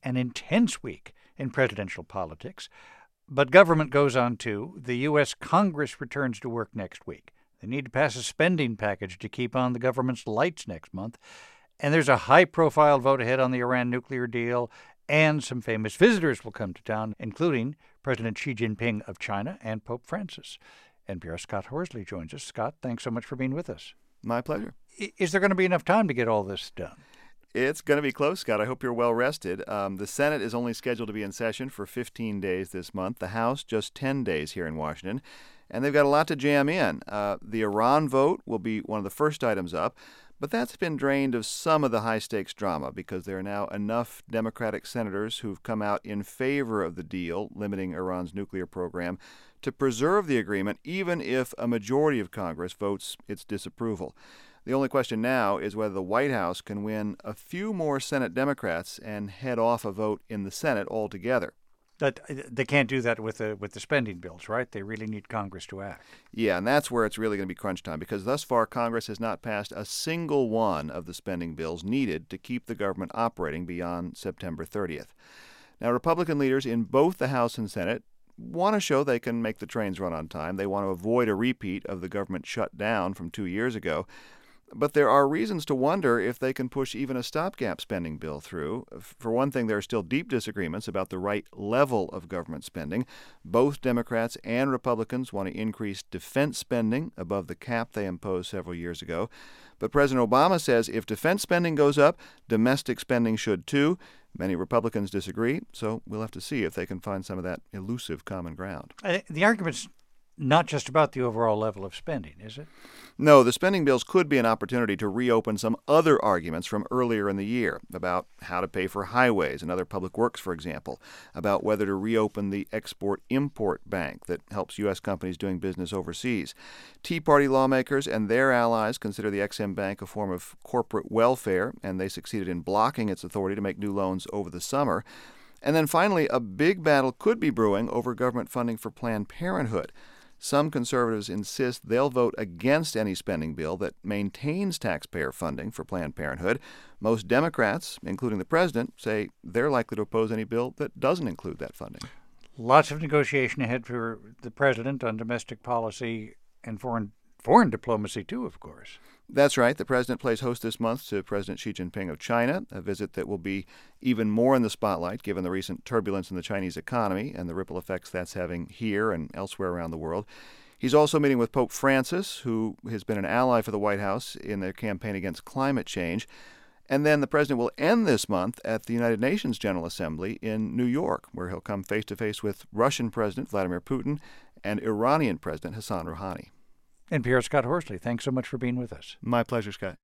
an intense week in presidential politics. But government goes on too. The U.S. Congress returns to work next week. They need to pass a spending package to keep on the government's lights next month. And there's a high-profile vote ahead on the Iran nuclear deal, and some famous visitors will come to town, including President Xi Jinping of China and Pope Francis. NPR's Scott Horsley joins us. Scott, thanks so much for being with us. My pleasure. Is there going to be enough time to get all this done? It's going to be close, Scott. I hope you're well rested. The Senate is only scheduled to be in session for 15 days this month. The House, just 10 days here in Washington. And they've got a lot to jam in. The Iran vote will be one of the first items up. But that's been drained of some of the high-stakes drama because there are now enough Democratic senators who've come out in favor of the deal limiting Iran's nuclear program to preserve the agreement even if a majority of Congress votes its disapproval. The only question now is whether the White House can win a few more Senate Democrats and head off a vote in the Senate altogether. But they can't do that with the spending bills, right? They really need Congress to act. Yeah, and that's where it's really going to be crunch time because thus far Congress has not passed a single one of the spending bills needed to keep the government operating beyond September 30th. Now, Republican leaders in both the House and Senate want to show they can make the trains run on time. They want to avoid a repeat of the government shutdown from 2 years ago. But there are reasons to wonder if they can push even a stopgap spending bill through. For one thing, there are still deep disagreements about the right level of government spending. Both Democrats and Republicans want to increase defense spending above the cap they imposed several years ago. But President Obama says if defense spending goes up, domestic spending should too. Many Republicans disagree, so we'll have to see if they can find some of that elusive common ground. The argument's not just about the overall level of spending, is it? No, the spending bills could be an opportunity to reopen some other arguments from earlier in the year about how to pay for highways and other public works, for example, about whether to reopen the Export-Import Bank that helps U.S. companies doing business overseas. Tea Party lawmakers and their allies consider the Ex-Im Bank a form of corporate welfare, and they succeeded in blocking its authority to make new loans over the summer. And then finally, a big battle could be brewing over government funding for Planned Parenthood. Some conservatives insist they'll vote against any spending bill that maintains taxpayer funding for Planned Parenthood. Most Democrats, including the president, say they're likely to oppose any bill that doesn't include that funding. Lots of negotiation ahead for the president on domestic policy and foreign diplomacy, too, of course. That's right. The president plays host this month to President Xi Jinping of China, a visit that will be even more in the spotlight given the recent turbulence in the Chinese economy and the ripple effects that's having here and elsewhere around the world. He's also meeting with Pope Francis, who has been an ally for the White House in their campaign against climate change. And then the president will end this month at the United Nations General Assembly in New York, where he'll come face-to-face with Russian President Vladimir Putin and Iranian President Hassan Rouhani. NPR's Scott Horsley, thanks so much for being with us. My pleasure, Scott.